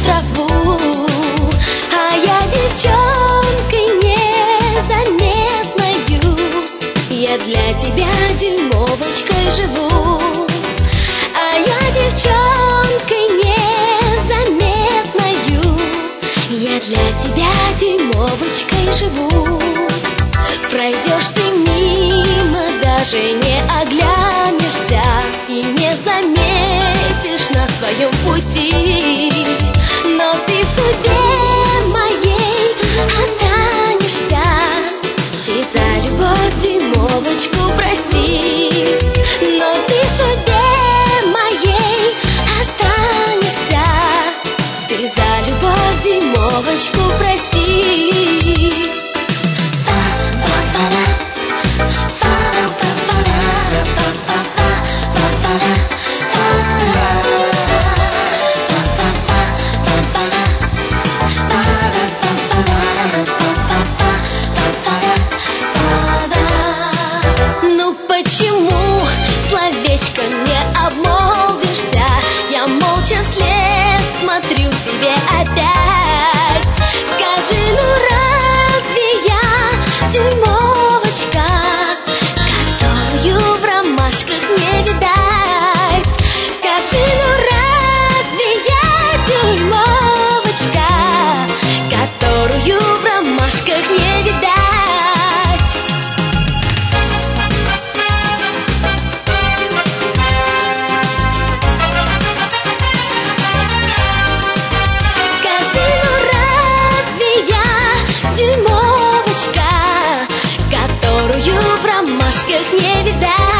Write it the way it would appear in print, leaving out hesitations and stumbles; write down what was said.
траву. А я девчонкой незаметною, я для тебя дюймовочкой живу. А я девчонкой незаметною, я для тебя дюймовочкой живу. Пройдешь ты мимо, даже не оглянешься и не заметишь на своем пути. Но ты в судьбе моей останешься. Ты за любовь дюймовочку прости. Но ты в судьбе моей останешься. Ты за любовь дюймовочку прости. Словечко не обмолвишься, я молча вслед смотрю тебе опять. Скажи, ну разве я дюймовочка, которую в ромашках не видать? Скажи, ну разве я дюймовочка, которую в ромашках не видать? Дюймовочка, которую в ромашках не видать.